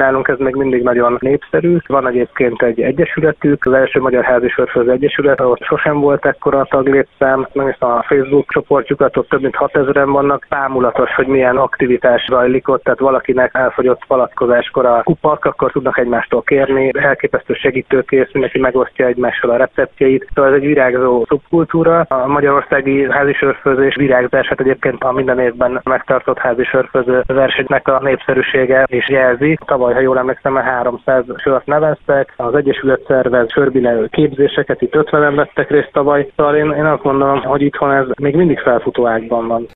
Nálunk ez még mindig nagyon népszerű. Van egyébként egy egyesületük, az első Magyar Házisörfőző Egyesület, ahol sosem volt ekkora a taglétszám. Megnéztem a Facebook csoportjukat, ott több mint 6000-en vannak. Bámulatos, hogy milyen aktivitás zajlik ott, tehát valakinek elfogyott palackozáskor a kupak, akkor tudnak egymástól kérni. Elképesztő segítőkész, mindenki megosztja egymással a receptjeit. Szóval ez egy virágzó szubkultúra. A magyarországi házisörfőzés virágzását egyébként a minden évben megtartott házisörfőző versenynek a népszerűsége is jelzi. Tavaly, ha jól emlékszem, 300 sört neveztek. Az egyesület szervez sörbinelő képzéseket, itt 50-en vettek részt tavaly. Szóval én azt mondom, hogy itthon ez még mindig felfutó ágban van.